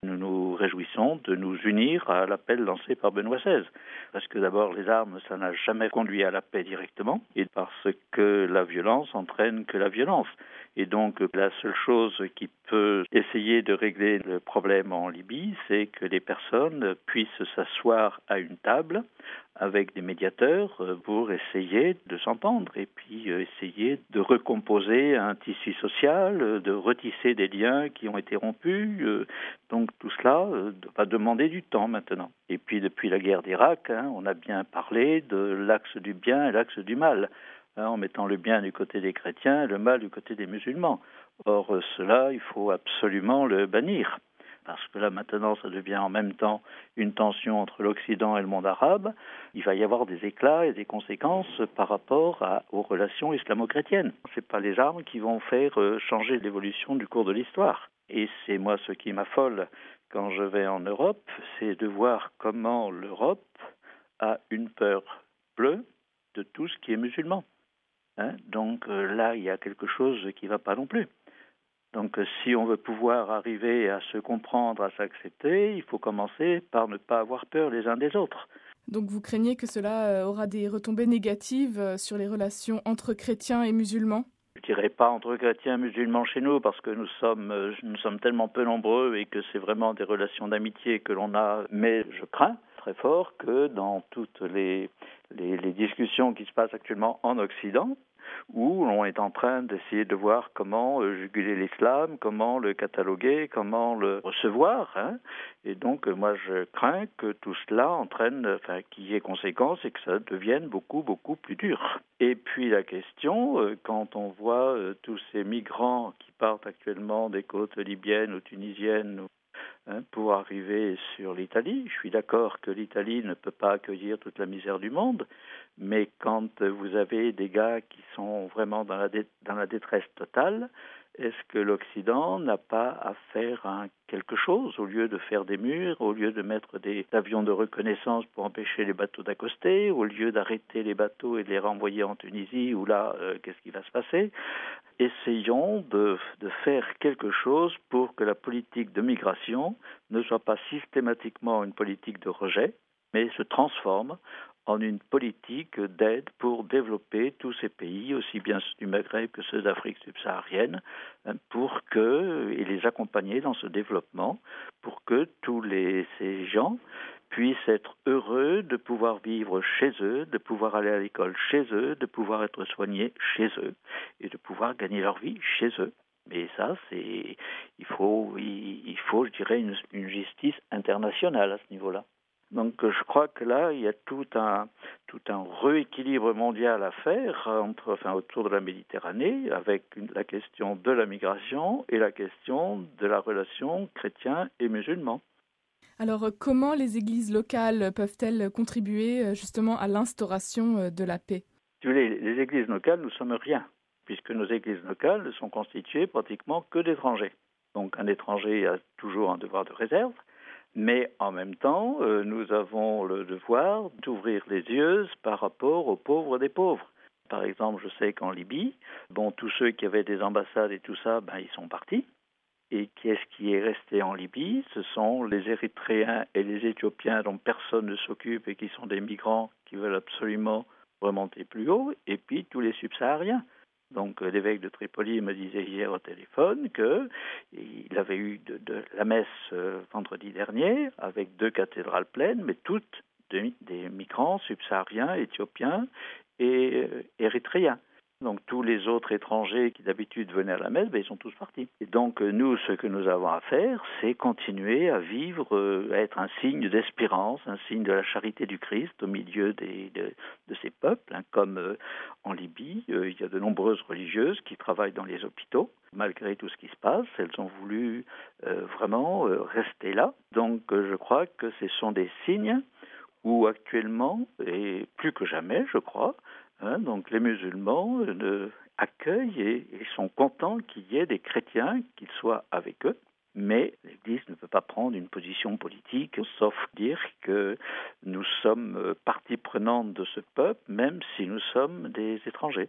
Nous nous réjouissons de nous unir à l'appel lancé par Benoît XVI. Parce que d'abord, les armes, ça n'a jamais conduit à la paix directement, et parce que la violence entraîne que la violence. Et donc, la seule chose qui peut essayer de régler le problème en Libye, c'est que les personnes puissent s'asseoir à une table avec des médiateurs pour essayer de s'entendre et puis essayer de recomposer un tissu social, de retisser des liens qui ont été rompus. Donc tout cela va demander du temps maintenant. Et puis depuis la guerre d'Irak, on a bien parlé de l'axe du bien et l'axe du mal, en mettant le bien du côté des chrétiens et le mal du côté des musulmans. Or cela, il faut absolument le bannir. Parce que là, maintenant, ça devient en même temps une tension entre l'Occident et le monde arabe. Il va y avoir des éclats et des conséquences par rapport aux relations islamo-chrétiennes. Ce n'est pas les armes qui vont faire changer l'évolution du cours de l'histoire. Et c'est moi ce qui m'affole quand je vais en Europe, c'est de voir comment l'Europe a une peur bleue de tout ce qui est musulman. Donc là, il y a quelque chose qui ne va pas non plus. Donc si on veut pouvoir arriver à se comprendre, à s'accepter, il faut commencer par ne pas avoir peur les uns des autres. Donc vous craignez que cela aura des retombées négatives sur les relations entre chrétiens et musulmans ? Je ne dirais pas entre chrétiens et musulmans chez nous, parce que nous sommes tellement peu nombreux et que c'est vraiment des relations d'amitié que l'on a. Mais je crains très fort que dans toutes les discussions qui se passent actuellement en Occident, où l'on est en train d'essayer de voir comment juguler l'islam, comment le cataloguer, comment le recevoir. Et donc, moi, je crains que tout cela entraîne, qu'il y ait conséquences et que ça devienne beaucoup, beaucoup plus dur. Et puis la question, quand on voit tous ces migrants qui partent actuellement des côtes libyennes ou tunisiennes, pour arriver sur l'Italie. Je suis d'accord que l'Italie ne peut pas accueillir toute la misère du monde, mais quand vous avez des gars qui sont vraiment dans la détresse totale, est-ce que l'Occident n'a pas à faire quelque chose au lieu de faire des murs, au lieu de mettre des avions de reconnaissance pour empêcher les bateaux d'accoster, au lieu d'arrêter les bateaux et de les renvoyer en Tunisie, où là, qu'est-ce qui va se passer ? Essayons de faire quelque chose pour que la politique de migration ne soit pas systématiquement une politique de rejet, mais se transforme en une politique d'aide pour développer tous ces pays, aussi bien ceux du Maghreb que ceux d'Afrique subsaharienne, et les accompagner dans ce développement, pour que ces gens puissent être heureux de pouvoir vivre chez eux, de pouvoir aller à l'école chez eux, de pouvoir être soignés chez eux et de pouvoir gagner leur vie chez eux. Mais ça, il faut, je dirais, une justice internationale à ce niveau-là. Donc je crois que là, il y a tout un rééquilibre mondial à faire autour de la Méditerranée, avec la question de la migration et la question de la relation chrétien et musulman. Alors, comment les églises locales peuvent-elles contribuer justement à l'instauration de la paix ? Si vous voulez, les églises locales, nous ne sommes rien, puisque nos églises locales ne sont constituées pratiquement que d'étrangers. Donc un étranger a toujours un devoir de réserve, mais en même temps, nous avons le devoir d'ouvrir les yeux par rapport aux pauvres des pauvres. Par exemple, je sais qu'en Libye, tous ceux qui avaient des ambassades et tout ça, ils sont partis. Et qu'est-ce qui est resté en Libye ? Ce sont les Érythréens et les Éthiopiens dont personne ne s'occupe et qui sont des migrants qui veulent absolument remonter plus haut, et puis tous les subsahariens. Donc l'évêque de Tripoli me disait hier au téléphone qu'il avait eu de la messe vendredi dernier avec 2 cathédrales pleines, mais toutes des migrants subsahariens, éthiopiens et érythréens. Donc tous les autres étrangers qui d'habitude venaient à la messe, ils sont tous partis. Et donc nous, ce que nous avons à faire, c'est continuer à vivre, à être un signe d'espérance, un signe de la charité du Christ au milieu de ces peuples. Comme en Libye, il y a de nombreuses religieuses qui travaillent dans les hôpitaux. Malgré tout ce qui se passe, elles ont voulu vraiment rester là. Donc je crois que ce sont des signes où actuellement, et plus que jamais, je crois, donc les musulmans accueillent et sont contents qu'il y ait des chrétiens, qu'ils soient avec eux. Mais l'Église ne peut pas prendre une position politique, sauf dire que nous sommes partie prenante de ce peuple, même si nous sommes des étrangers.